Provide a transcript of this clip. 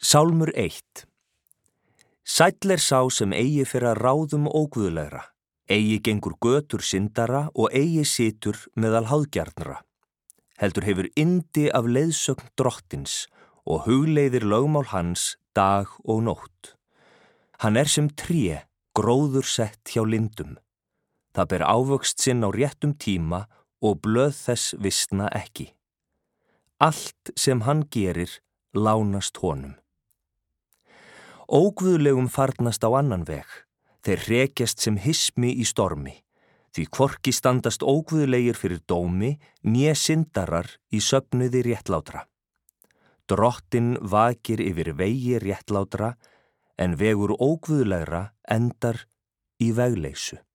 Sálmur 1. Sæll sá sem eigi fer að ráðum óguðlegra, eigi gengur götur syndara og eigi situr meðal háðgjarnra. Heldur hefur yndi af leiðsögn drottins og hugleiðir lögmál hans dag og nótt. Hann sem tré, gróður sett hjá lindum. Það ber ávöxt sinn á réttum tíma og blöð þess visna ekki. Allt sem hann gerir lánast honum. Óguðlegum farnast á annan veg, þeir hrekjast sem hismi í stormi, því hvorki standast óguðlegir fyrir dómi, né syndarar í söfnuði réttlátra. Drottinn vakir yfir vegi réttlátra, en vegur óguðlegra endar í vegleysu.